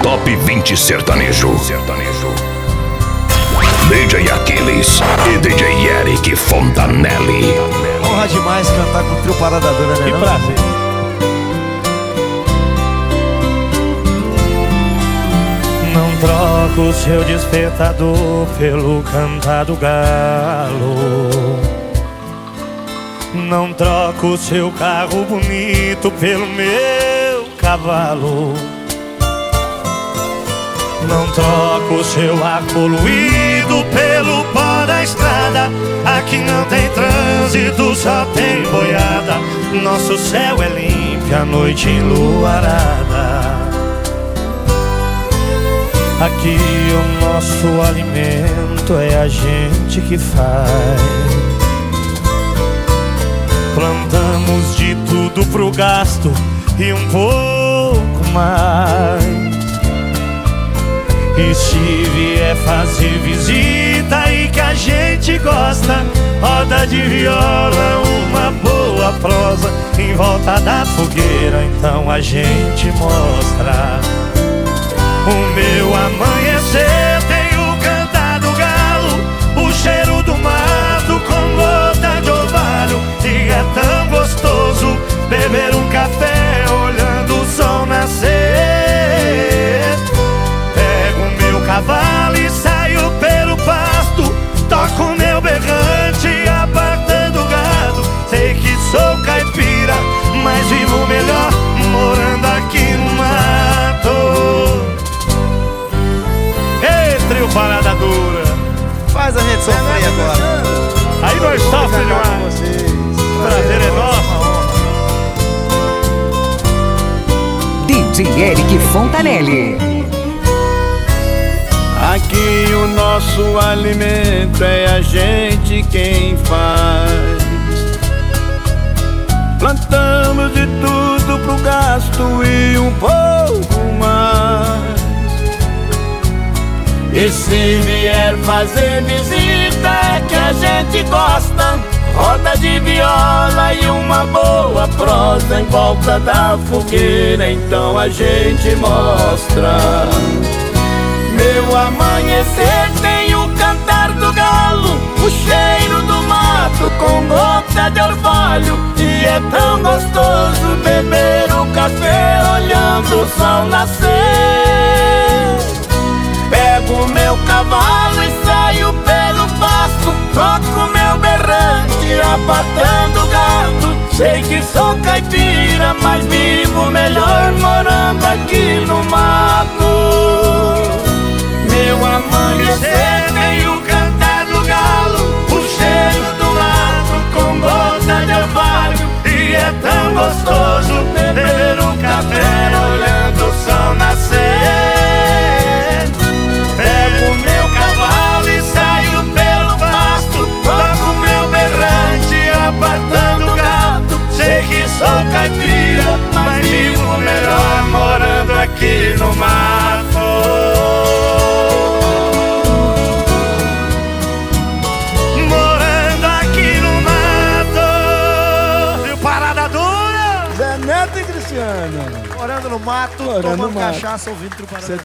Top 20 Sertanejo. DJ Aquiles e DJ Eric Fontanelli. Honra demais cantar com o trio Parada Dura, né? Que prazer. Não troco o seu despertador pelo cantar do galo. Não troco o seu carro bonito pelo meu cavalo. Não troco o seu ar poluído pelo pó da estrada. Aqui não tem trânsito, só tem boiada. Nosso céu é limpo, a noite enluarada. Aqui o nosso alimento é a gente que faz. Plantamos de tudo pro gasto e um pouco mais. E se vier fazer visita e que a gente gosta, roda de viola, uma boa prosa em volta da fogueira, então a gente mostra. O meu amanhecer tem o cantar do galo, o cheiro do mato com gota de orvalho. E é tão gostoso beber um café olhando o sol nascer. Cavalo e saio pelo pasto, toco meu berrante apartando o gado. Sei que sou caipira, mas vivo melhor morando aqui no mato. Ei, trio Parada Dura, Faz a gente sofrer agora. aí nós sofremos demais. Prazer é nosso. DJ Eric Fontanelli. Aqui o nosso alimento é a gente quem faz. Plantamos de tudo pro gasto e um pouco mais. E se vier fazer visita é que a gente gosta. Roda de viola e uma boa prosa em volta da fogueira, então a gente mostra. Meu amanhecer tem o cantar do galo, o cheiro do mato com gota de orvalho. E é tão gostoso beber o café olhando o sol nascer. Pego meu cavalo e saio pelo pasto, toco meu berrante apartando o gado. Sei que sou caipira, mas vivo melhor morando aqui no mato. Meu amanhecer tem o cantar do galo, o cheiro do mato com gota de orvalho. E é tão gostoso beber um café olhando o sol nascer. Pego meu cavalo e saio pelo pasto, toco meu berrante apartando o gado. Sei que sou caipira, mas vivo melhor morando aqui no mato. Morando no mato, tomando cachaça, ouvindo trio Parada Dura.